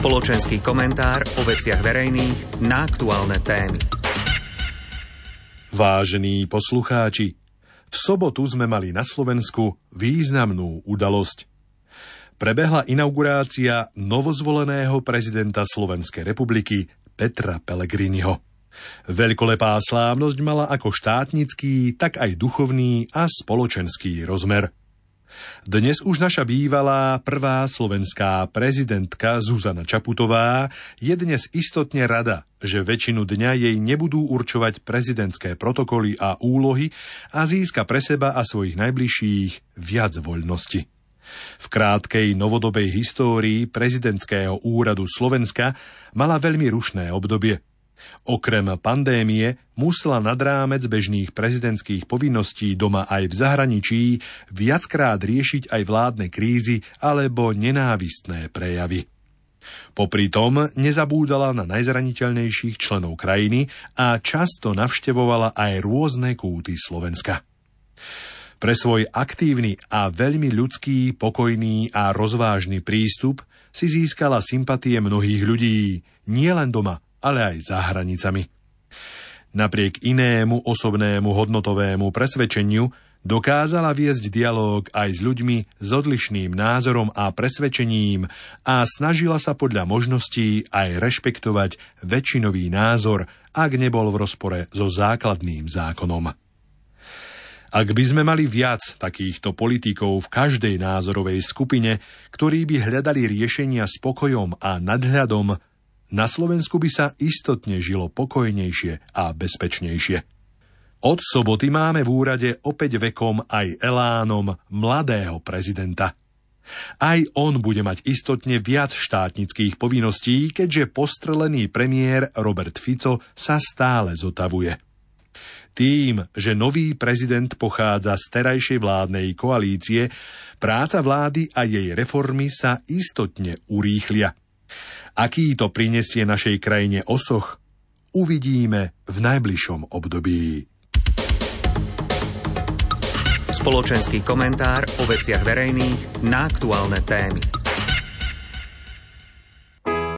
Spoločenský komentár o veciach verejných na aktuálne témy. Vážení poslucháči, v sobotu sme mali na Slovensku významnú udalosť. Prebehla inaugurácia novozvoleného prezidenta Slovenskej republiky Petra Pellegriniho. Veľkolepá slávnosť mala ako štátnický, tak aj duchovný a spoločenský rozmer. Dnes už naša bývalá prvá slovenská prezidentka Zuzana Čaputová je dnes istotne rada, že väčšinu dňa jej nebudú určovať prezidentské protokoly a úlohy a získa pre seba a svojich najbližších viac voľnosti. V krátkej novodobej histórii prezidentského úradu Slovenska mala veľmi rušné obdobie. Okrem pandémie musela nad rámec bežných prezidentských povinností doma aj v zahraničí viackrát riešiť aj vládne krízy alebo nenávistné prejavy. Popri tom nezabúdala na najzraniteľnejších členov krajiny a často navštevovala aj rôzne kúty Slovenska. Pre svoj aktívny a veľmi ľudský, pokojný a rozvážny prístup si získala sympatie mnohých ľudí, nielen doma, ale aj za hranicami. Napriek inému osobnému hodnotovému presvedčeniu dokázala viesť dialóg aj s ľuďmi s odlišným názorom a presvedčením a snažila sa podľa možností aj rešpektovať väčšinový názor, ak nebol v rozpore so základným zákonom. Ak by sme mali viac takýchto politikov v každej názorovej skupine, ktorí by hľadali riešenia s pokojom a nadhľadom, na Slovensku by sa istotne žilo pokojnejšie a bezpečnejšie. Od soboty máme v úrade opäť vekom aj elánom mladého prezidenta. Aj on bude mať istotne viac štátnických povinností, keďže postrelený premiér Robert Fico sa stále zotavuje. Tým, že nový prezident pochádza z terajšej vládnej koalície, práca vlády a jej reformy sa istotne urýchlia. Aký to prinesie našej krajine osoch, uvidíme v najbližšom období. Spoločenský komentár o veciach verejných na aktuálne témy.